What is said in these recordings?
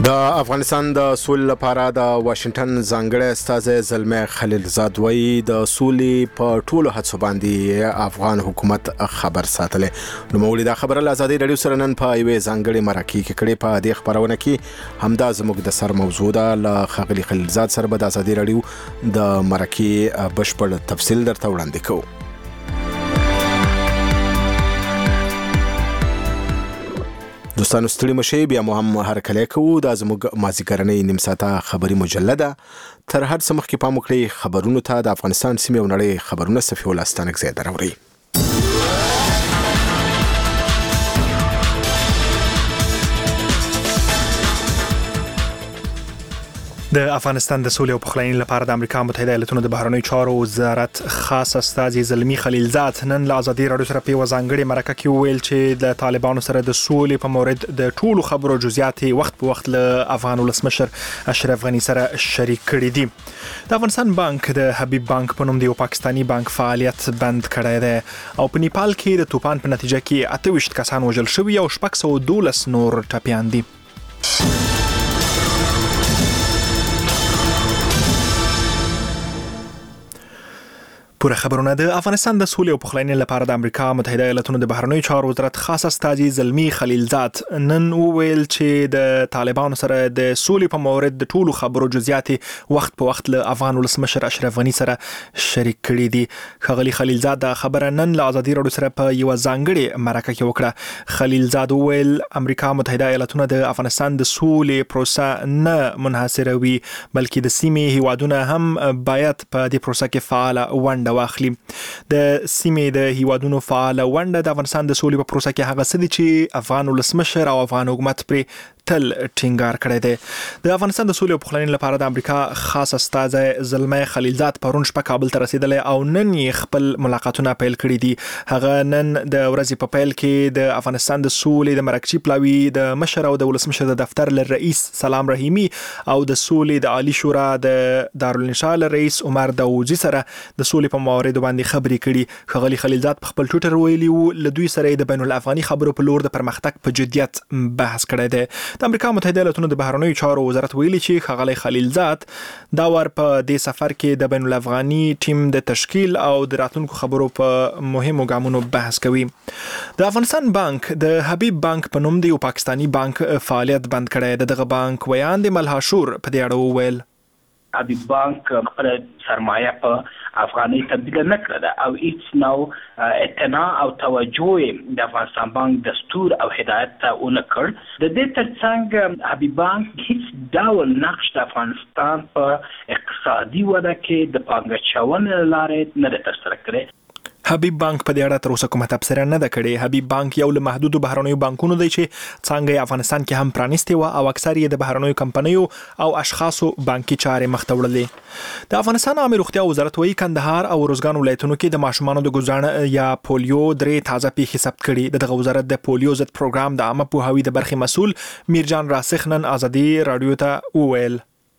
د افغانستان د سولې لپاره د واشنگټن ځانګړی استازی زلمه خلیلزاد وایي د سولې په ټولو هڅو باندې افغان حکومت خبر ساتلې. نو مولي دا خبره له آزادي رادیو سره نن په یوې ځانګړې مرکه کې کړې. په دې خبرونه کې همدا زموږ د سر موضوع ده. له خلیل خلیلزاد سره به د آزادي رادیو د مرکه بشپړ تفصیل درته وړاندې کوو. دوستانو ستړي مشي بیا مو هم هرکلی کوو. دا زموږ مازیګرنۍ نیم ساعته خبري مجله ده. تر هر څه مخکې پام وکړئ خبرونو ته. د افغانستان سیمې او نړۍ خبرونه صفي الله ستانکزی دراوړي. د افغانستان د سولې او پخلاینې لپاره د امریکا متحده ایالاتونو د بهرنیو چارو وزارت خاص استازی زلمی خلیلزاد نن له آزادي رادیو سره په ځانګړي مرکه کې وویل چې د طالبانو سره د سولې په مورد د ټولو خبرو جزئیات وخت په وخت له افغان ولسمشر اشرف غنی سره شریک کړي دي. د افغانستان بانک د حبیب بانک په نوم د یو پاکستانی بانک فعالیت بند کړی دی او په نیپال کې د توپان په نتیجه کې 28 کسان وژل شوي او 612 نور ټپیان دي. پوره خبرونه. د افغانستان د سولې او پخلاینې لپاره د امریکا متحده ایالاتونو د بهرنیو چارو وزارت خاص استازی زلمی خلیلزاد نن وویل چې د طالبانو سره د سولې په مورد د ټولو خبرو جزئیات وخت په وخت له افغان ولسمشر اشرف غنی سره شریک کړي دي. ښاغلي خلیلزاد د خبره نن له آزادي رادیو سره په یو ځانګړي مرکه کې وکړه. خلیلزاد وویل امریکا متحده ایالاتونو د افغانستان د سولې پروسه نه منحصروي بلکې د سیمې هیوادونه هم باید په دې پروسه کې فعال ونډه واخلي. د سیمې د هیوادونو فعال ونډه د افغانستان د سولې په پروسه کې هغه څه دي چې افغان ولسمشر او افغان حکومت پرې تل ټینګار کړی دی. د افغانستان د سولې او پخلاینې لپاره د امریکا خاص استازی زلمه خلیلزاد پرون شپه کابل ته رسیدلی او نن یې خپل ملاقاتونه پیل کړي دي. هغه نن د ورځې په پیل کې د افغانستان د سولې د مرکچی پلاوي د مشر او د ولسمشر د دفتر له رئیس سلام رحیمی او د سولې د عالی شورا د دارالانشاء رئیس عمر داوودزی سره د سولې په موارد باندې خبرې کړي. ښاغلي خلیلزاد په خپل ټویټر ویلي وو له دوی سره د بین الافغاني خبرو په لور د پرمختګ په جدیت بحث کړی دی. د امریکا متحده ایالاتونو د بهرنیو چارو وزارت ویلي چې ښاغلی خلیلزاد دا ور په دې سفر کې د بین الافغاني ټیم د تشکیل او د راتلونکو خبرو په مهمو ګامونو بحث کوي. د افغانستان بانک د حبیب بانک په نوم د یو پاکستانی بانک فعالیت بند کړی. دغه بانک ویان د ملهاشور په دې اړه وویل حبیب بانک خپل سرمایه په افغاني تبدیل نه کړه او هیڅ نو اعتنا او توجه د افغانستان بانک دستور او هدایت ته ونه کړ. د دې ترڅنګ حبیب بانک هیڅ ډول نقش د افغانستان په اقتصادي وده کې د پانګچونې لارې نه ترسره کړې. حبیب بانک په دې اړه تر اوسه کومه تبصره نه ده کړې. حبیب بانک یو له محدودو بهرنیو بانکونو دی چې څنګه افغانستان کې هم پرانیستي و او اکثر یې د بهرنیو کمپنیو او اشخاصو بانکي چارې مخ ته وړلې. د افغانستان عامه روغتیا وزارت وایي کندهار او روزګان ولایتونو کې د ماشومانو د ګوزاڼ یا پولیو 3 تازه پیښې ثبت کړي. دغه وزارت د پولیو ضد پروګرام د عامه پوهاوي د برخې مسؤل میرجان راسخ نن آزادي رادیو ته وویل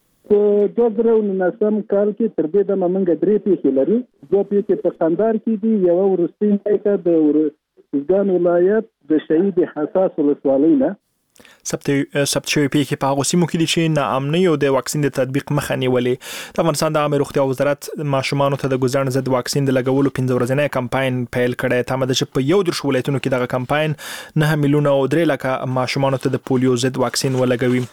په 2019 کال کې تر دې دمه موږ 3 پیښې لرو. 2 پیښې په خندار کې دي. یو وروستۍ پیښه د روزګان ولایت د شهید حساس ولسوالۍ نه ثبت شوی پیښې په هغو سیمو کې دي چې ناامنۍ او د واکسین د تطبیق مخه نیولې. د افغانستان د عامه روغتیا وزارت ماشومانو ته د ګوزاڼ ضد واکسین د لګولو 15 ورځنی کمپاین پیل کړی. تمه ده چې په 11 ولایتونو کې دغه کمپاین 9 میلیونه او 3 لکه ماشومانو ته د پولیو ضد واکسین ولګوي.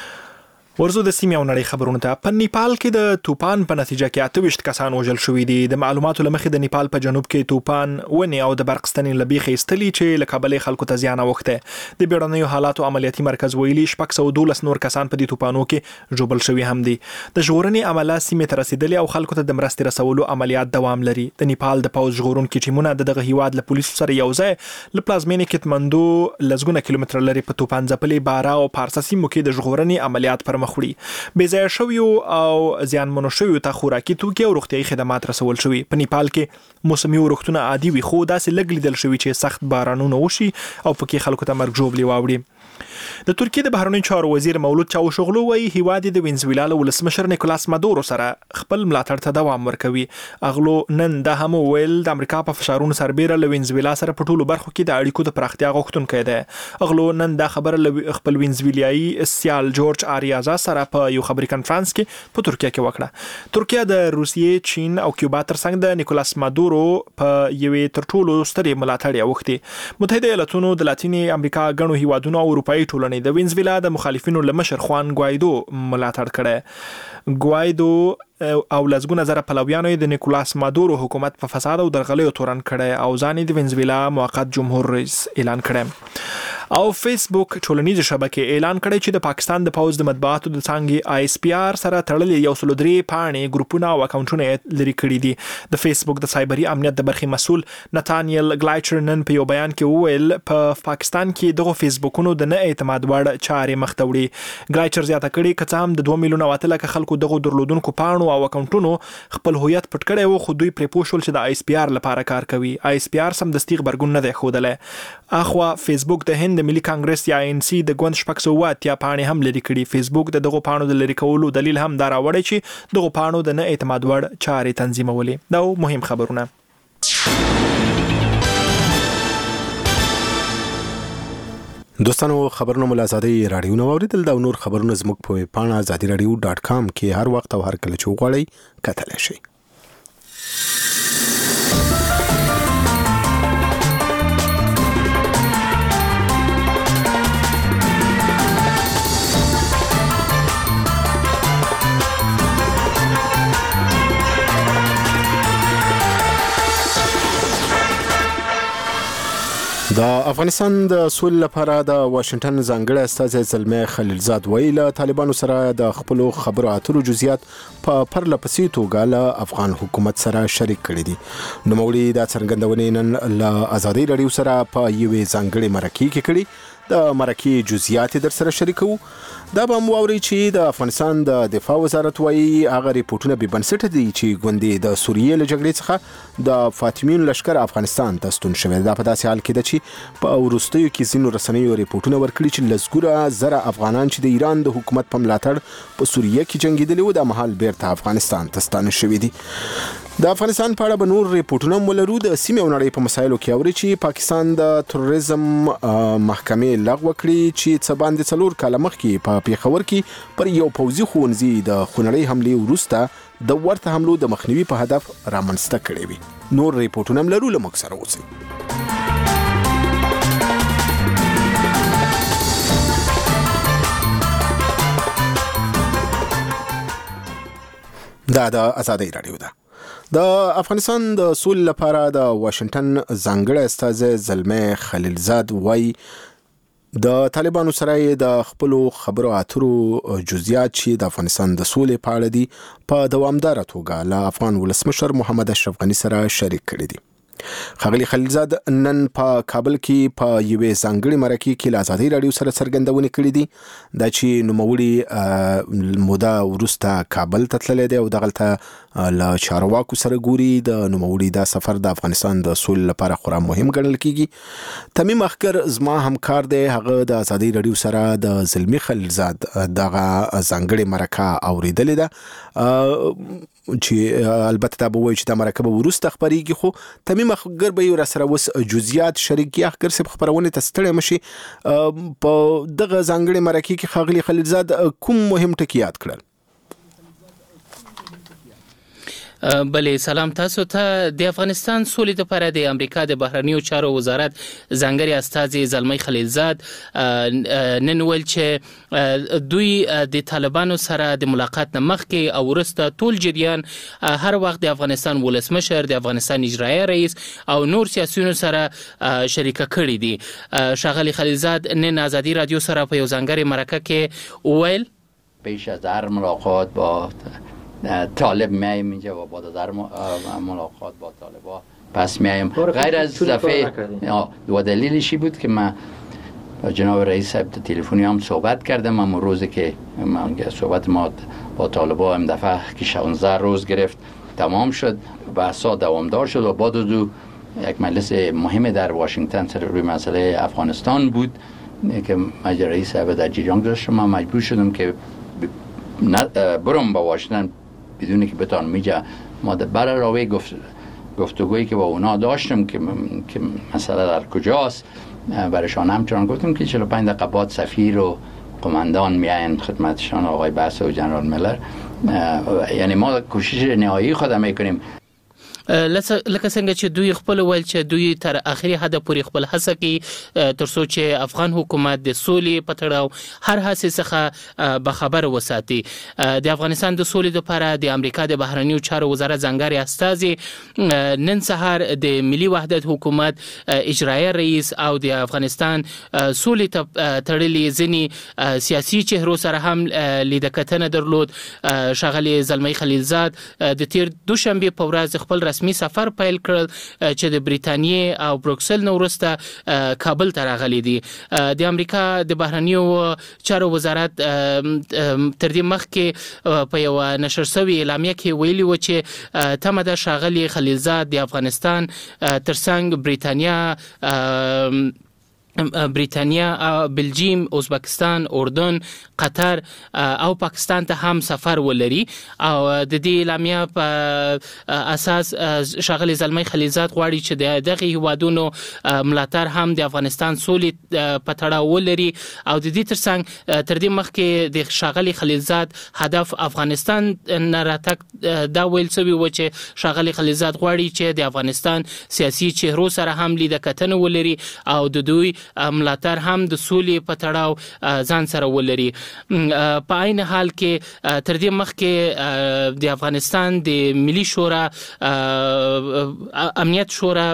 ورزو د سیمې او نړۍ خبرونه ته. په نیپال کې د توپان په نتیجه کې 28 کسان وژل شوي دي. د معلوماتو له مخې د نیپال په جنوب کې توپان ونې او د برق ستنې له بیخې ایستلي چې له کبله خلکو ته زیان اوښتی. د بیړنیو حالاتو عملیاتي مرکز ویلي 612 نور کسان په دې توپانو کې ژوبل شوي هم دي. د ژغورنې عمله سیمې ته رسیدلي او خلکو ته د مرستې رسولو عملیات دوام لري. د نیپال د پوځ ژغورونکي ټیمونه دغه هیواد له پولیسو سره یو ځای له پلازمینې کټمندو لزګونه کیلومتر لري په توپان ځپلې بارا او پارسا سیمو کې د ژغورنې عملیات پر مخ وړي. بې ځایه شویو او زیانمنو شویو ته خوراکي توکي او روغتیايي خدمات رسول شوي. په نیپال کې موسمي اورښتونه عادي وي خو داسې لږ لیدل شوي چې سخت بارانونه وشي او پکې خلکو ته مرګ ژوبلې واوړي. د ترکیه د بهرنیو چارو وزیر مولود چاوشوغلو وایي هیواد د وینزویلا له ولسمشر نیکولاس مادورو سره خپل ملاتړ ته دوام ورکوي. اغلو نن د هم ویل د امریکا په فشارونو سربېره له وینزویلا سره په ټولو برخو کې د اړیکو د پراختیا غوښتونکی دی. اغلو نن دا خبره خپل وینزویلیایي سیال جورج آریازا سره په یو خبري کانفرنس کې په ترکیه کې وکړه. ترکیه د روسیې، چین او کیوبا ترڅنګ د نیکولاس مادورو په یوې تر ټولو سترې ملاتړ غوښتي. متحده ایالاتونو د لاتینې امریکا غنو هیوادونو او اروپאי ټولنې د وینزویلا د مخالفینو له مشر خوان ګوایدو ملاتړ کړي. ګوایدو او لزګونه زره پلویانو د نیکولاس مادورو حکومت په فساد او درغلیو تورن کړي او ځان د وینزویلا موقت جمهور رئیس اعلان کړي. او فیسبوک ټولنیز شبکې اعلان کړی چې د پاکستان د پوز د مطبوعاتو د څنګه ISPR سره تړلې 103 پاڼې ګروپونه او اکاونټونه لري کړي دي. د فیسبوک د سایبري امنیت د برخې مسؤل نتانیل ګلایچر نن په یو بیان کې وویل په پاکستان کې دغه فیسبوکونو د نه اعتماد وړ چارې مخ ته وړي. ګلایچر زیاته کړي که هم د 2 میلیونه واتلکه خلکو دغه درلودونکو پاڼو او اکاونټونو خپل هویت پټ کړي وو، خو دوی پرې پوښول چې د ISPR لپاره کار کوي. ISPR سم دستي خبرګون نه دی ښودلی. اخوا فیسبوک د هند ملي کانګرس یا ANC د ګوند شپږ سوه اتیا پاڼې هم لري کړي. فیسبوک د دغه پاڼو د لري کولو دلیل هم دا راوړی چې دغه پاڼو د نه اعتماد وړ چارې تنظیمولې. دا مهم خبرونه. دوستانو خبرونه مو له ازادۍ راډیو نه واوریدل. دا نور خبرونه زموږ په پاڼه azadiradio.com کې هر وخت او هر کله چې وغواړئ کتلی شئ. د افغانستان د سولې لپاره د واشنگټن ځانګړی استازی زلمی خلیلزاد وایي له طالبانو سره د خپلو خبرو اترو جزئیات په پرله پسې توګه له افغان حکومت سره شریک کړي دي. نوموړي دا څرګندونې نن له ازادۍ راډیو سره په یوې ځانګړې مرکې کې کړي. د مرکې جزئیات در سره شریکو. دا به مو اوري چې د افغانستان د دفاع وزارت وایي هغه ریپورتونه به بنسټ دي چې ګوندې د سوریې له جګړې څخه د فاطمیون لشکر افغانستان ته ستون شوی. دا په داسې حال کې ده چې په وروستیو کې ځینو رسنیو ریپورتونه ورکړي چې لسګونه زره افغانان چې د ایران د حکومت په ملاتړ په سوریه کې جنګېدلي وو د مهال بیرته افغانستان ته ستانه شوي دي. د افغانستان په اړه به نور ریپورتونه ولرو. د سیمې او نړۍ په مسایلو کې اوري چې پاکستان د تروریزم محکمې لغوه کړې چې څه باندې 4 کاله مخکې په پیښور کې پر یو پوځي ښوونځي د خونړۍ حملې وروسته د ورته حملو د مخنیوي په هدف رامنځته کړې وي. نور ریپورتونه هم لرو. له موږ سره اوسئ. دا د ازادۍ راډیو ده. د افغانستان د سولې لپاره د واشنگټن ځانګړی استازی زلمی خلیلزاد وایي د طالبانو سره د خپلو خبرو اترو جزئیات چې د افغانستان د سولې په اړه دي په دوامداره توګه له افغان ولسمشر محمد اشرف غني سره شریک کړي دي. ښاغلي خلیلزاد نن په کابل کې په یوې ځانګړې مرکې کې له ازادۍ راډیو سره څرګندونې کړې دي دا چې نوموړي موده وروسته کابل ته تللی دی او دغلته له چارواکو سره ګوري. د نوموړي دا سفر د افغانستان د سولې لپاره خورا مهم ګڼل کیږي. تمیم اخکر زما همکار دی، هغه د ازادۍ راډیو سره د زلمی خلیلزاد دغه ځانګړې مرکه اوریدلې ده چې البته دا به وایي چې د مرکه به وروسته خپرېږي، خو تمیم اخکر به را سره اوس جزئیات شریک کړي. اخکر صاحب خبرونه ته ستړی مشي. په دغه ځانګړې مرکه کې ښاغلي خلیلزاد کوم مهم ټکي یاد کړل؟ بله سلام تاسو ته. د افغانستان سولې لپاره د امریکا د بهرنیو چارو وزارت ځانګړي استازي زلمی خلیلزاد نن ویل چې دوی د طالبانو سره د ملاقات نه مخکې او وروسته ټول جریان هر وخت د افغانستان ولسمشر، د افغانستان اجرایي رئیس او نور سیاسیونو سره شریکه کړي دي. ښاغلي خلیلزاد نن ازادي رادیو سره په یو ځانګړي مرکه کې ویل پیش از هر ملاقات با طالب میایم اینجا و بعد از ملاقات با طالبا پس میایم. غیر از دفعه و دلیلش بود که من با جناب رئیس صاحب تلفنی هم صحبت کردم. اما روزی که صحبت ما با طالبا هم دفعه که 16 روز گرفت تمام شد، بحثا دوامدار شد و بعد از یک مجلس مهم در واشنگتن سر روی مسئله افغانستان بود که مجری صاحب در جریان گذاشتم. من مجبور شدم که برم با واشنگتن بدونی که بتانم میجا. ما برای راوی گفتگویی که با اونا داشتم که مسئله در کجاست، برایشان همچنان گفتم که 45 دقیقه بعد سفیر و قماندان میاین خدمتشان، آقای بس و جنرال ملر. یعنی ما کوشش نهایی خود میکنیم. لکه څنګه چې دوی خپل ول چې دوی تر اخري حد پورې خپل هڅه کوي ترڅو چې افغان حکومت د سولې په تړاو هر هڅه څخه به خبر وساتي. د افغانستان د سولې لپاره د امریکا د بهرنیو چارو وزارت ځانګړي استازي نن سهار د ملي وحدت حکومت اجرایي رئیس او د افغانستان سولې تړلې ځینی سیاسي چهرو سره هم لیدکتنه درلود. ښاغلي زلمی خلیلزاد د تیر دوشنبه په ورځ خپل رسمي سفر پیل کړل چې د بریتانیې او بروکسل نو وروسته کابل ته راغلي دي. د امریکا د بهرنیو چارو وزارت تر دې مخکې په یو نشر شوی اعلامیه کې ویلي و چې تمه د ښاغلي خلیلزاد د افغانستان ترڅنګ بریتانیا، بلجیم، ازبکستان، اردن، قطر او پاکستان ته هم سفر ولري او د دې اعلامیه په اساس ښاغلي زلمی خلیلزاد غواړي چې دغه هیوادونو ملاتړ هم د افغانستان سولې په تړاو ولري او د دې ترڅنګ تر دې مخکې د ښاغلي خلیلزاد هدف افغانستان نه راتګ دا ویل شوی و چې ښاغلي خلیلزاد غواړي چې د افغانستان سیاسي چهرو سره هم لیدکتنه ولري او د دوی ملاتړ هم د سولې په تړاو ځان سره ولري. په عین حال کې تر دې مخکې د افغانستان د ملي شورا امنیت شورا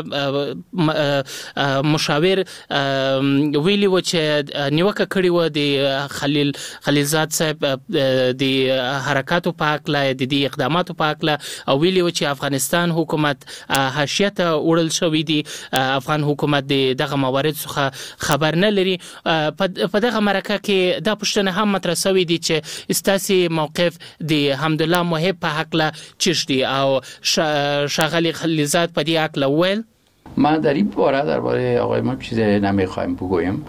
مشاور ویلي و چې نیوکه کړې و د خلیلزاد صاحب د حرکاتو په اړه، د دې اقداماتو په اړه، او ویلي و چې افغانستان حکومت حاشیه ته وړل شوی دی، افغان حکومت دغه موارد څخه خبر نه لري. په دغه مرکه کې دا پوښتنه هم مطرح شوې دي چې استاسي موقف د حمدالله محب په حق لا چشتي او ښاغلي خلیلزاد په دې حق لا ویل. ما در این باره درباره آقای محب چیزی نمیخوایم بگویم.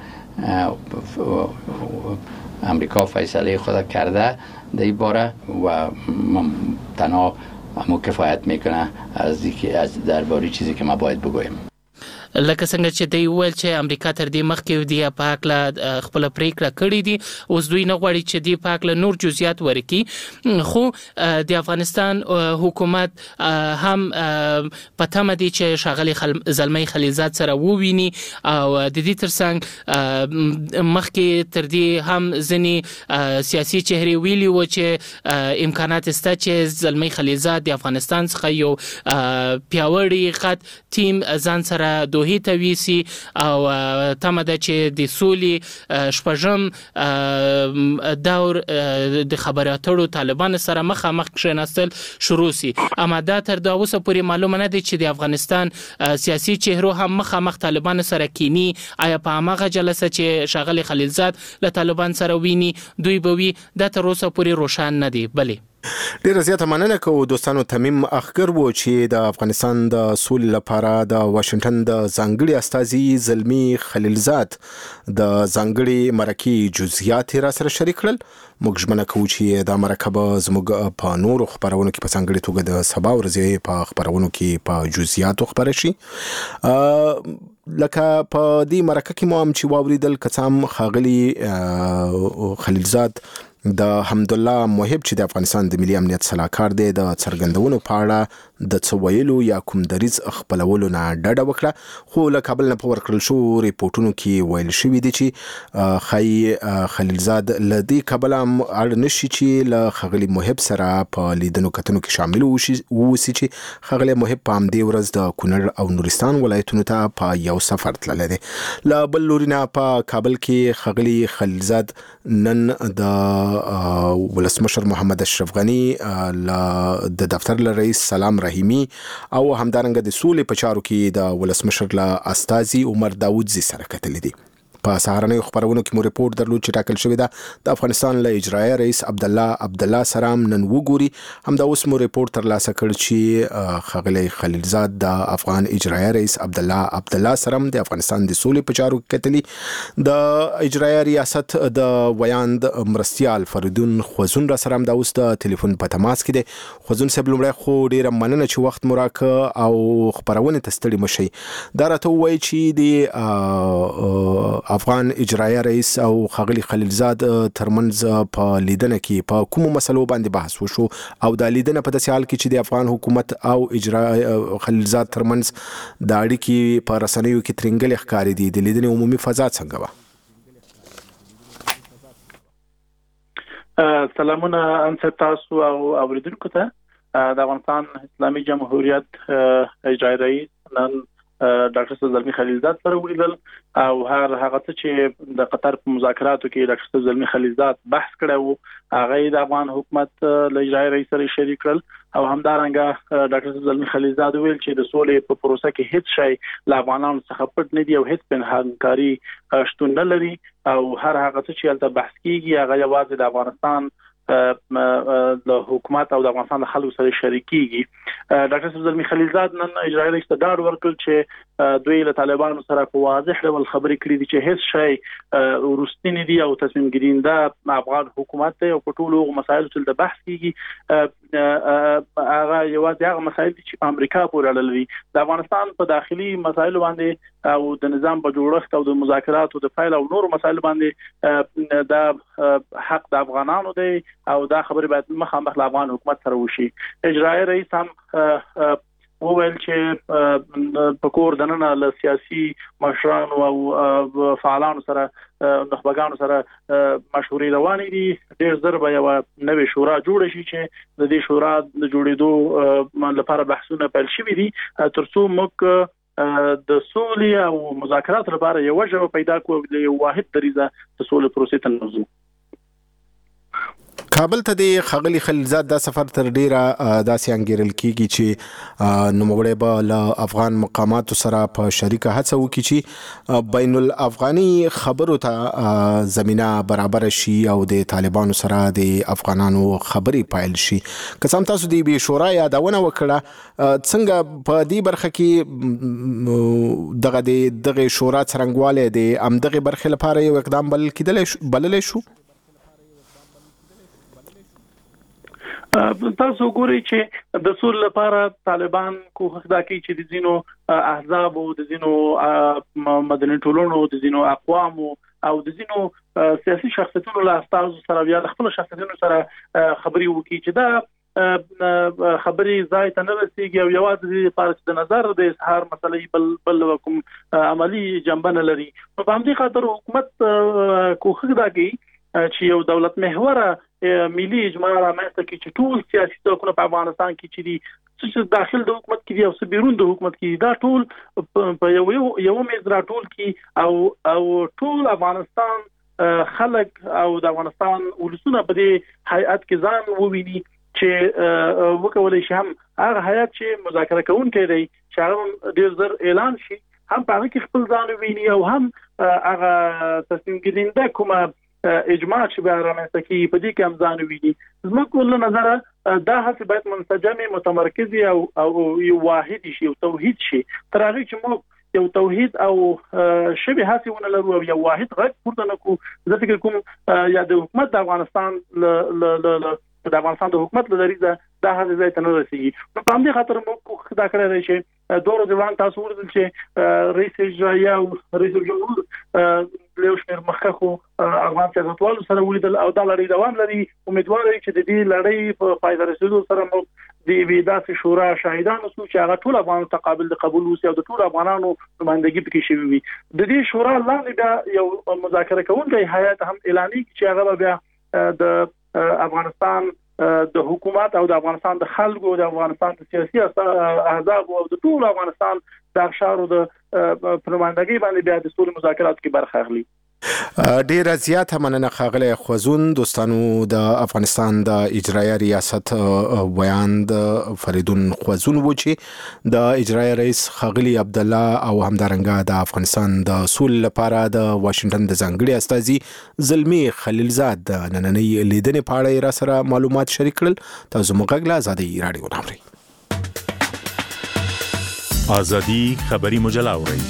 امریکا فیصله خود کرده در این باره و تنها همو کفایت میکنه از درباره چیزی که ما باید بگویم. لکه څنګه چې دوی ویل چې امریکا تر دې مخکې دی په اړه خپل پریکړه کړې دي، اوس دوی نه غواړي چې دی په اړه نور جزئیات ورکړي. خو د افغانستان حکومت هم په تمه دي چې ښاغلي زلمی خلیلزاد سره وویني او د دې ترڅنګ مخکې تر دې هم ځینې سیاسي چهرې ویلي و چې امکانات شته چې زلمی خلیلزاد د افغانستان څخه یو پیاوړی خط ټیم ځان سره دوحې ته ویسي او تمه ده چې د سولې شپږم دور د خبرو اترو طالبان سره مخامخ کښېناستل شروع سي. اما دا تر دا اوسه پورې معلومه نه ده چې د افغانستان سیاسي چهرو هم مخامخ طالبان سره کینی. آیا په هغه جلسه چې ښاغلي خلیلزاد له طالبان سره ویني دوی به وي، دا تر اوسه پورې روښان نه دی. بلې ډیره زیاته مننه کوو دوستانو. تمیم اخګر و چې د افغانستان د سولې لپاره د واشنگټن د ځانګړي استازي زلمی خلیلزاد د ځانګړي مرکې جزئیات را سره شریک کړل. موږ ژمنه کوو چې دا مرکه به زموږ په نورو خبرونو کې په ځانګړي توګه د سبا ورځې په خبرونو کې په جزئیاتو خبره شي. لکه په دې مرکه کې مو هم چې واوریدل کڅام ښاغلي خلیلزاد د حمدالله محب چې د افغانستان د ملي امنیت صلاحکار دی د څرګندونو په اړه د څه ویلو یا کوم دریځ خپلولو نه ډډه وکړه. خو له کابل نه په ورکړل شو ریپورتونو کې ویل شوي دي چې ښایي خلیلزاد له دې کبله هم اړ نشي چې له ښاغلي محب سره په لیدنو کتنو کې شامل ووسي چې ښاغلي محب په همدې ورځ د کونړ او نورستان ولایتونو ته په یو سفر تللی دی. له بل لوري نه په کابل کې ښاغلي خلیلزاد نن د ولسمشر محمد اشرف غنی د دفتر له رئیس سلام رحیمی او همدارنګه د سولې په چارو کې د ولسمشر له استازي عمر داوودزي سره کتلې دي. په سهارنۍ خبرونو کې مو ریپورت درلود چې ټاکل شوی ده د افغانستان له اجرایي رئیس عبدالله سرام نن وګوري. همدا اوس مو ریپورت ترلاسه کړ چې ښاغلی خلیلزاد د افغان اجرایي رئیس عبدالله سرام د افغانستان د سولې په چارو کې کتلي. د اجرایي ریاست د ویاند مرستیال فریدون خوزون را سره همدا اوس د ټلیفون په تماس کې دی. خوزون صاحب لومړی خو ډیره مننه چې وخت مو راکړ او خبرونه ته ستړي مشئ. دا راته ووایي چې د افغان اجرایي رئیس او ښاغلي خلیلزاد ترمنځ په لیدنه کې په کومو مسلو باندې بحث وشو او دا لیدنه په داسې حال کې چې د افغان حکومت او خلیلزاد ترمنځ د اړیکې په رسنیو کې ترنګلې ښکاري دي. د لیدنې عمومي فضا څنګه وه؟ سلامونه انصر تاسو او اوریدونکو ته. د افغانستان اسلامي جمهوریت اجرایي رئیس نن ډاکټر صاحب زلمی خلیلزاد سره ولیدل او هغه څه چې د قطر په مذاکراتو کې ډاکټر صاحب زلمی خلیلزاد بحث کړی و هغه د افغان حکومت له اجرایي رئیس سره شریک کړل او همدارنګه ډاکټر صاحب زلمی خلیلزاد ویل چې د سولې په پروسه کې هیڅ شی له افغانانو څخه پټ نه دی او هیڅ پنهانکاري شتون نه لري او هر هغه څه چې هلته بحث کیږي هغه یوازې د افغانستان د حکومت او د افغانستان د خلکو سره شریکيږي. ډاکټر صاحب زلمی خلیلزاد نن اجرایي رئیس ته ډاډ ورکړ چې دوی له طالبانو سره په واضح ډول خبرې کړې دي چې هیڅ شی وروستینی دی او تصمیم ګیرنده افغان حکومت ته او په ټولو مسایلو چې د بحث کیږي هغه یوازې هغه مسایل دي چې په امریکا پورې اړه لري. د افغانستان په داخلي مسایلو باندې او د نظام په جوړښت او د مذاکراتو د فایل او نور مسایل باندې د حق د افغانانو دی او دا خبرې باید مخامخ له افغان حکومت سره وشي. اجرایي رئیس هم وویل چې په کور دننه له سیاسي مشرانو او فعالانو سره نخبګانو سره مشورې روانې دي. ډېر زر به یو نوې شورا جوړه شي چې د دې شورا د جوړېدو لپاره بحثونه پیل شوي دي ترڅو موږ د سولې او مذاکرات لپاره یو ژبه پیدا کړو د یو واحد دریزه د سولې پروسې ته نوځو. کابل ته د ښاغلي خلیلزاد دا سفر تر ډیره داسې انګیرل کیږي چې نوموړی به له افغان مقاماتو سره په شریکه هڅه وکړي چې بین الافغاني خبرو ته زمینه برابر شي او د طالبانو سره د افغانانو خبرې پایل شي. که څه هم تاسو د بې شورا یادونه وکړه څنګه په دې برخه کې دغه شورا څرنګوالی د همدغې برخې لپاره یو اقدام بللی شو؟ تاسو ګورئ چې د سولې لپاره طالبان کوښښ دا کوي چې د ځینو احزاب او د ځینو مدني ټولنو د ځینو اقوام او د ځینو سیاسي شخصیتونو له استازو سره یا خپل شخصیتونو سره خبري وکړي چې دا خبري ځای ته نه رسیږي او یوازې لپاره د نظر د اظهار مسلې بل کوم عملی جنبه نه لري. په همدې خاطر حکومت کوښښ دا کوي چې یو دولت محوره ملي اجماع رامنځته کړي چې ټول سیاسي ځواکونه په افغانستان کې چې دي چې داخل د حکومت کې دي او بیرون د حکومت کې دي دا ټول په یو میز راټول کړي او ټول افغانستان خلک او د افغانستان ولسونه په دې هیئت کې ځان وویني چې وکولای شي هم هغه هیئت چې مذاکره کوونکی دی چې هغه ډېر زر اعلان شي هم په هغه کې خپل ځان وویني او هم هغه تصمیم ګیرنده کومه اجماع چې به رامنځته کیږي په دې کې هم ځان وویني. زموږ له نظره دا هڅه باید منسجمه متمرکزه او یو واحد شي او توحید شي. تر هغه چې موږ یو توحید او شبه هڅه ونه لرو او یو واحد غږ پورته نکو زه فکر کوم یا د حکومت د افغانستان د حکومت له دریزه دا هغه ځای ته نه رسیږي. په همدې خاطر موږ دا کړی دی چې دوه ورځې وړاندې تاسو ورته چې رئیس اجرایي او رئیس الجمهور له شمیر مخکخو افغان سیاستوالو سره ولیدل او دا لړۍ دوام لري. امیدوار یم چې د دې لړۍ په پای ته رسیدو سره موږ د ویداسې شورا شاهدانو شو چې هغه ټول افغانانو ته قابل د قبول وي او د ټول افغانانو نمائندګي پکې شوی وي. د دې شورا لاندې بیا یو مذاکره کوونکی هیئت هم اعلاني چې هغه بیا د افغانستان د حکومت او د افغانستان د خلکو د افغانستان د سیاسي احزاب او د ټول افغانستان د اشارو د پرمانندګۍ باندې بیا د سولې مذاکراتو کې برخه اخلي. ډیره زیاته مننه ښاغلی خوځون. دوستانو د افغانستان د اجرایه ریاست ویاند فریدون خوځون و چې د اجرایه رئیس ښاغلی عبدالله او همدارنګه د افغانستان د سولې لپاره د واشنگټن د ځانګړي استازي زلمی خلیلزاد د نننۍ لیدنې په اړه را سره معلومات شریک کړل. تاسو موږ غږ له ازادي رادیو ناوري. ازادي خبري مجله اوري.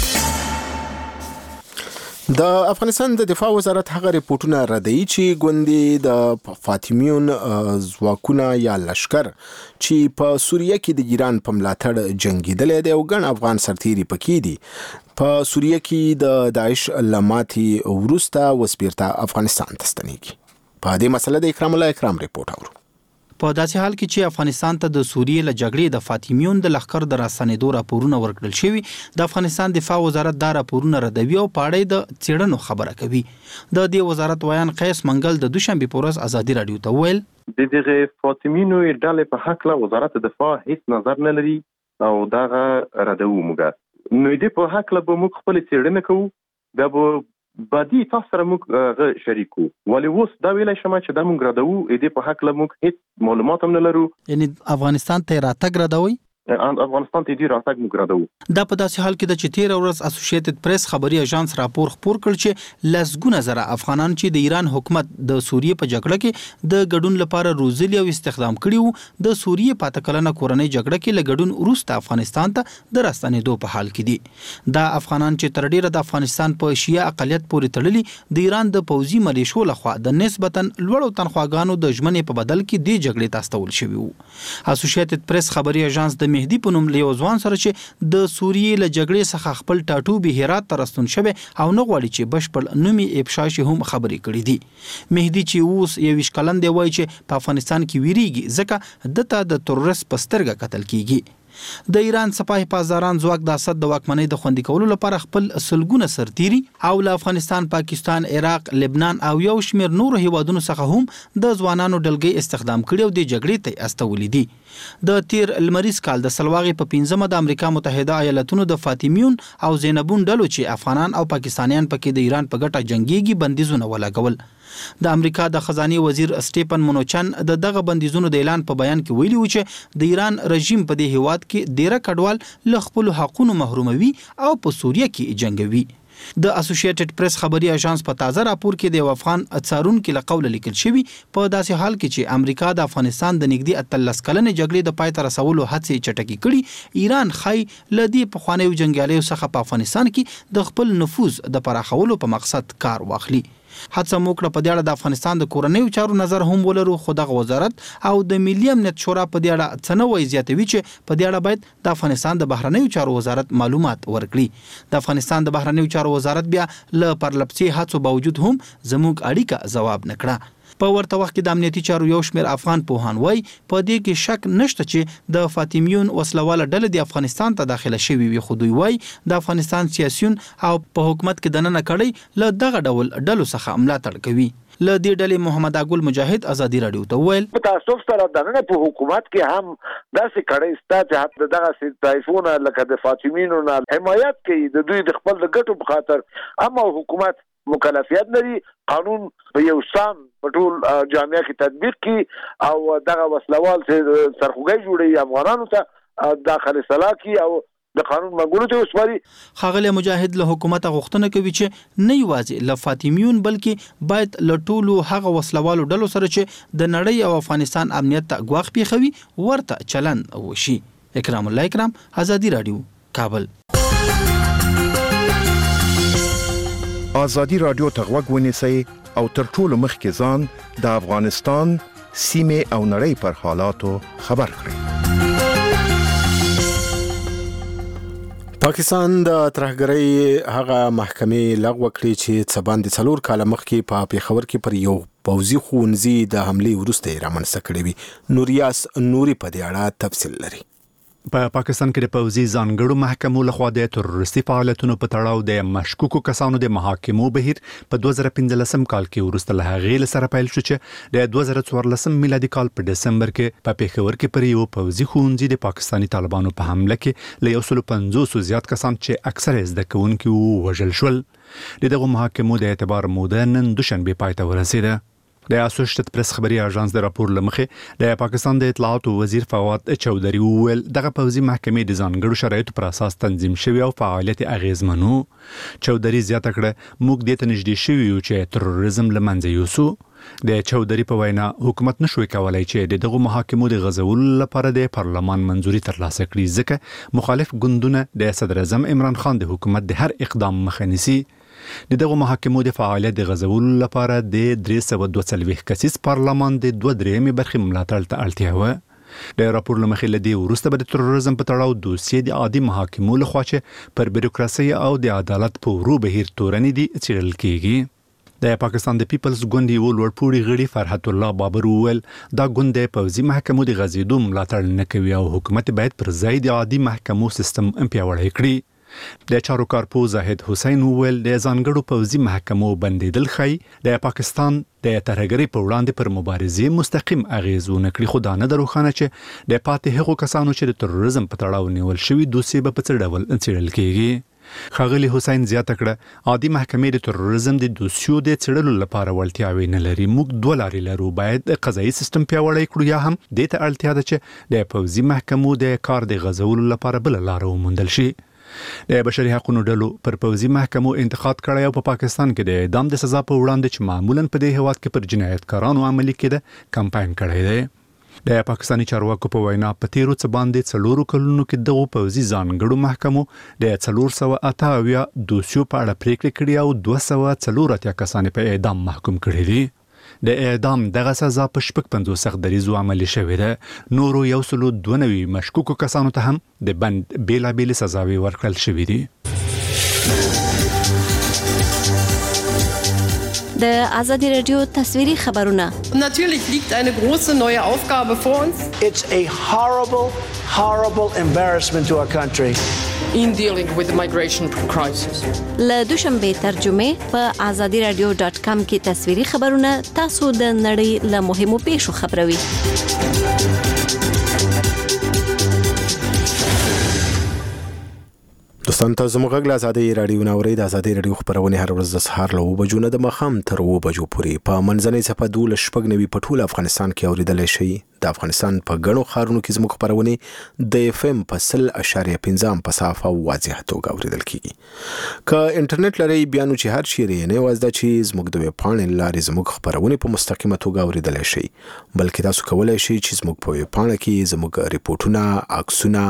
د افغانستان د دفاع وزارت هغه ریپورتونه ردوي چې ګوندې د فاطمیون ځواکونه یا لشکر چې په سوریه کې د ایران په ملاتړ جنگیدل دي او ګڼ افغان سرتیري پکې دي. په سوریه کې د داعش لماتي ورسته وسپیرته افغانستان ته ستنېږي. په دې مسله د اکرام الله اکرام ریپورت اورو. په داسې حال کې چې افغانستان ته د سوریې له جګړې د فاطمیون د لښکر د راستنېدو راپورونه ورکړل شوي، د افغانستان دفاع وزارت دا راپورونه ردوي او په اړه د څېړنو خبره کوي. د دې وزارت ویان قیس منګل د دوشنبه په ورځ ازادي رادیو ته وویل د دغه فاطمیونو ډلې په حق له وزارت دفاع هیڅ نظر نه لري او دغه ردوو موږ. نو دې په حق له موږ خپل څېړنه کوو، دا به بعدي تاسو سره موږ شریکو. ولی اوس دا ویلای شم چې دا موږ ردوو، دې په حق له موږ هیڅ معلومات هم نه لرو. یعنی افغانستان ته راتګ ردوي؟ افغانستان ته دې راتګ موږ ردوو. دا په داسې حال کې د چې 13 ورځ اسوسییټډ پریس خبري اژانس راپور خپور کړ چې لسګونه زره افغانان چې د ایران حکومت د سوریې په جګړه کې د ګډون لپاره روزلي او استخدام کړي وو، د سوریې پاته کلنه کورنۍ جګړه کې له ګډون وروسته افغانستان ته د راستنېدو په حال کې دي. دا افغانان چې تر ډیره د افغانستان په شیعه اقلیت پورې تړلي د ایران د پوځي ملیشو لخوا د نسبتا لوړو تنخواګانو د ژمنې په بدل کې د جګړې ته استول شوي وو. اسوسییټډ پریس خبري اژانس د مهدی په نوم له یو ځوان سره چې د سوریې له جګړې څخه خپل ټاټوبي هرات ته راستون شوی او نه غواړي چې بشپړ نومي افشا شي هم خبرې کړې دي. مهدی چې اوس 21 کلن دی وایي چې په افغانستان کې ویریږي ځکه دته د تروریست په سترګه قتل کیږي. د ایران سپاه پاسداران ځواک د اسد د واکمنۍ د خوندي کولو لپاره خپل سلګونه سرتیري او له افغانستان، پاکستان، عراق، لبنان او یو شمېر نورو هیوادونو څخه هم د ځوانانو ډلګۍ استخدام کړي او د جګړې ته استولې دي. د تیر لمریز کال د سلواغې په 15مه د امریکا متحده ایالاتونو د فاطمیون او زینبون ډلو چې افغانان او پاکستانیان پکې د ایران په ګټه جنگيږي بندیزونه ولګول. د امریکا د خزانه وزیر سټیفن مونوچن د دغه بندیزونو د اعلان په بیان کې ویلي و چې د ایران رژیم په دې هیواد کې ډیره کډوال له خپل حقوقو محروموي او په سوریه کې جنگوي. د اسوسییټډ پریس خبري اژانس په تازه راپور کې د افغان څارونکو له قوله لیکل شوی په داسې حال کې چې امریکا د افغانستان د نږدې 13 کلنې جګړې د پای ته رسولو هڅې چټکې کړي، ایران خای لدی په خوانیو جنگیالیو څخه په افغانستان کې د خپل نفوذ د پراخولو په مقصد کار واخلي. هڅه موکړه په دې اړه د افغانستان د کورنیو چارو نظر هم ولرو، خو دغه وزارت او د ملي امنیت شورا په دې اړه څه نه وایي، زیاتوي چې په دې اړه باید د افغانستان د بهرنیو چارو وزارت معلومات ورکړي. د افغانستان د بهرنیو چارو وزارت بیا له پرلپسې هڅو باوجود هم زموږ اړیکه ځواب نکړه. په ورته وخت کې د امنیتي چارو یو شمېر افغان پوهان وایي په دې کې شک نشته چې د فاطمیون وسلواله ډله د افغانستان ته داخله شوي وي، خو دوی وایي د افغانستان سیاسيون او په حکومت کې دننه کړي له دغه ډول ډلو څخه ملاتړ کوي. له دې ډلې محمد اګل مجاهد ازادي رادیو ته وویل په تاسو سره دنه په حکومت کې هم داسې کړي ستاسو حتی دغه طایفونه لکه د فاطمیونو نه حمایت کوي د دوی د خپل ګټو په خاطر، اما حکومت مکلفیت لري قانون په یو سم په ټول جامعه کې تطبیق کی او دغه وسلوال سرخوږی جوړي افغانانو ته داخله صلاح کی او د قانون منګولو ته وسپاري. خاغله مجاهد له حکومت غوښتنه کوي چې نه یوازې له فاطمیون بلکې باید له ټولو هغه وسلوالو ډلو سره چې د نړۍ او افغانستان امنیت ته ګواښ پیښوي ورته چلند وشي. اکرام الله اکرام، ازادي رادیو، کابل. ازادي رادیو ته غوږ ونیسئ او تر ټولو مخکې ځان د افغانستان سیمې او نړۍ پر حالاتو خبر کړئ. پاکستان د ترهګرۍ هغه محکمې لغوه کړې چې څه باندې 4 کاله مخکې په پیښور کې پر یو پوځي ښوونځي د حملې وروسته رامنځته کړې وي. نوریاس نوري په دې اړه تفصیل لري. په پاکستان کې د پوځي ځانګړو محکمو لخوا د تروریستي فعالیتونو په تړاو د مشکوکو کسانو د محاکمو بهیر په 2015 کال کې وروسته له هغې سره پیل شو چې د 2014 میلادي کال په دسمبر کې په پیښور کې پر یو پوځي ښوونځي د پاکستاني طالبانو په حمله کې له 150 زیات کسان چې اکثره زده کوونکي وژل شول. دغه محاکمو د اعتبار موده نن دوشنبه پای ته ورسېده. د اسوسییټډ پریس خبري اژانس د راپور لمخې د پاکستان د اطلاعات وزیر فواد چودري وویل دغه پوځي محکمې د ځانګړو شرایطو پر اساس تنظیم شوی او فعالیت اغیزمنو. چودري زیاته کړه موږ د تنجدي شوی یو چې تروریزم لمنځه یوسو. د چودري په وینا حکومت نشوي کولای چې دغه محاکمو د غزولو لپاره د پارلمان منځوري ترلاسه کړي ځکه مخالف ګوندونه د صدر اعظم عمران خان د حکومت د هر اقدام مخه نیسي. دغه محاکمو د فعالیت د غزولو لپاره د 342 کسیز پارلمان د 2/3 برخې ملاتړ ته اړتیا و. د راپور لمخې لدی ورسته به د تروریزم په تړاو دوسیې د عادي محاکمو لخوا چې پر بیروکراسي او د عدالت په ورو بهیر تورنې دي څیړل کیږي. د پاکستان د پیپلز ګوند یو لوړپوړي غړي فرحت الله بابر وویل دا ګوند د پوځي محکمو د غزیدو ملاتړ نه کوي او حکومت باید پر ځای د عادي محکمو سیستم پیاوړی کړي. د چارو کارپو زاهد حسین وویل د ځانګړو پوځي محکمو بندیدل ښایي د پاکستان د ترهګرۍ په وړاندې پر مبارزې مستقیم اغیز ونه کړي، خو دا نه ده روښانه چې د پاتې هغو کسانو چې د تروریزم په تړاو نیول شوي دوسیې به په څه ډول څیړل کیږي. ښاغلي حسین زیاته کړه عادي محکمې د تروریزم د دوسیو د څیړلو لپاره وړتیاوې نه لري. موږ دوه لارې لرو، باید قضایي سیستم پیاوړی کړو یا هم دې ته اړتیا ده چې د پوځي محکمو د کار د غزولو لپاره بل لار وموندل شي. د بشري حقوقو ډلو پر پوځي محکمو انتقاد کړی او په پاکستان کې د اعدام د سزا په وړاندې چې معمولا په دې هیواد کې پر جنایتکارانو عملي کېده کمپاین کړی دی. د پاکستاني چارواکو په وینا په تیرو څه باندې 4 کلونو کې دغه پوځي ځانګړو محکمو د 488 دوسیو په اړه پریکړې کړې او 284 کسان په اعدام محکوم کړي دي. د اعدام دغه سزا په 55 سختدریزو عملي شوې ده. نورو 192 مشکوکو کسانو ته هم د بند بیلابېلې سزاوې ورکړل شوې دي. د آزادی رادیو تصویری خبرونه. Natürlich liegt eine große neue Aufgabe vor uns. It's a horrible embarrassment to our country. In dealing with the migration crisis. له دوشنبه ترجمه په azadiradio.com کې تصویری خبرونه تاسو د نړۍ له مهمو پیښو خبروي. دوستان تاسو موږ له آزادی رادیو ناوړي د آزادی رادیو خبرونه هر ورځ د سهار له 9 بجو نه د مخام تر 2 بجو پورې په منځنۍ صفه 12 په ټول افغانستان کې اوریدل شي. د افغانستان په غنو خارونو کې زموږ خبرونه د FM په 0.5 په صافه او واضح توګه اوریدل کیږي. که انټرنیټ لري بیا نو چې هر چیرې نه وازده چې زموږ د ویب پاڼې لارې زموږ خبرونه په مستقیمه توګه اوریدل شي، بلکې تاسو کولای شئ چې زموږ په ویب پاڼه کې زموږ ریپورتونه، عکسونه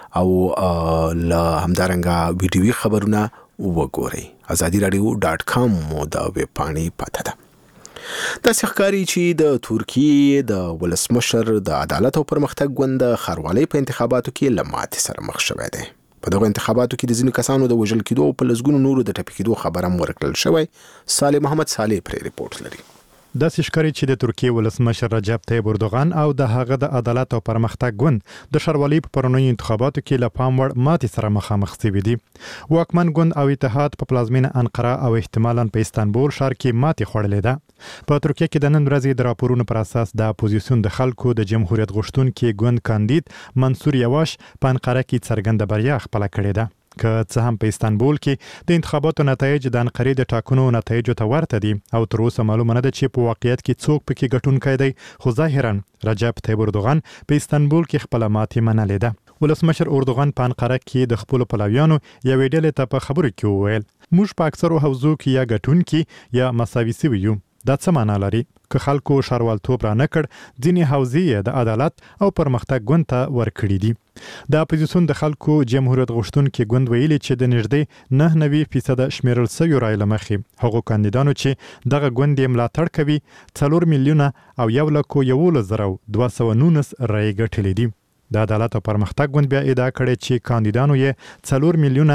او له همدارنګه ویډیوي خبرونه وګورئ. azadiradio.com مو د ویب پاڼې پته ده. د ښکاری چې د ترکیه د ولسمشر د عدالت او پرمختګ ګوند خاروالۍ په انتخاباتو کې لماتې سره مخ شوی دی. په دغه انتخاباتو کې د ځینو کسانو د وژل کېدو او په لسګونو نورو د ټپي کېدو خبره ورکړل شوی. صالح محمد صالح پر ریپورت لري. د ښکاری چې د ترکیه ولسمشر رجب طیب اردوغان او د هغه د عدالت او پرمختګ ګوند د ښاروالۍ په پرونیو انتخاباتو کې له پام وړ ماتې سره مخامخ شوي دي. واکمن ګوند او اتحاد په پلازمینه انقره او احتمالاً په استانبول ښار کې ماتې خوړلې ده. په ترکیه کې د نن ورځې د راپورونو پر اساس د اپوزیسیون د خلکو د جمهوریت غوښتونکي ګوند کاندید منصور یواش په انقره کې څرګنده بریا خپله کړې ده. که څه هم په استانبول کې د انتخاباتو نتایج د انقرې د ټاکنو نتایجو ته ورته دي او تر اوسه معلومه نه ده چې په واقعیت کې څوک پکې ګټونکی دی، خو ظاهرا رجب طیب اردوغان په استانبول کې خپله ماتې منلې ده. ولسمشر اردوغان په انقره کې د خپلو پلویانو یوې ډلې ته په خبرو کې وویل موږ په اکثرو حوزو کې یا ګټونکي یا مساوي سوي یو. دا څه معنا لري؟ که خلکو ښاروالتوب را نه کړ، ځینې حوزې د عدالت او پرمختګ ګوند ته ورکړي دي. د اپوزیسیون د خلکو جمهوریت غوښتونکي ګوند ویلي چې د نږدې 9.9% شمیرل شویو رایو له مخې هغو کاندیدانو چې دغه ګوند یې ملاتړ کوي 4 میلیونه او 1,11,219 رایې ګټلې دي. د عدالت او پرمختګ ګوند بیا ادعا کړې چې کاندیدانو یې 4 میلیونه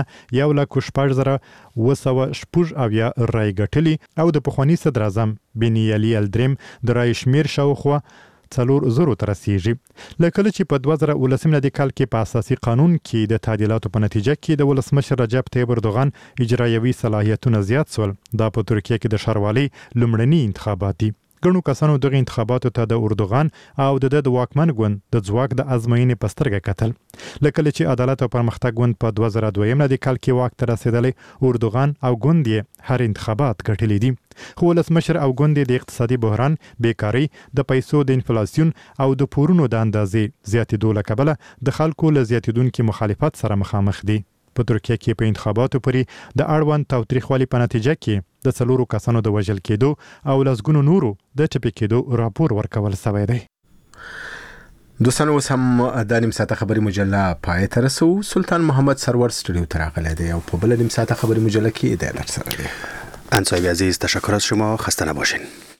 1,16,270 رایې ګټلې او د پخواني صدر اعظم بني علي الدریم د رایې شمیر شاوخوا 4,000 ته رسیږي. لکه چې په 2019 کال کې په اساسي قانون کې د تعدیلاتو په نتیجه کې د ولسمشر رجب طیب اردوغان اجرایوي صلاحیتونه زیات سول. دا په ترکیه کې د ښاروالۍ لومړني انتخابات دي. ګڼو کسانو دغه انتخاباتو ته د اردوغان او د واکمن ګوند د ځواک د ازموینې په سترګه کتل. لکه چې عدالت او پرمختګ ګوند په 2002 کال کې واک ته رسیدلی، اردوغان او ګوند یې هر انتخابات ګټلي دي. خو ولسمشر او ګوند د اقتصادي بحران، بیکاری، د پیسو د انفلاسیون او د پورونو د اندازې زیاتېدو له کبله د خلکو له زیاتېدونکي مخالفت سره مخامخ دي. په ترکیه کې په انتخاباتو پورې د اړوند تاوتریخوالي په نتیجه کې د 4 کسانو د وژل کېدو او لسګونو نورو د ټپي کېدو راپور ورکول شوی دی. دوستان اوس هم د نیم ساعته خبری مجله پای ته رسو. سلطان محمد سرور استودیو ته راغلی دی او په بل نیم ساعته خبری مجله کې د لر سره دی. انصاری عزیز، تشکر از شما. خسته نباشین.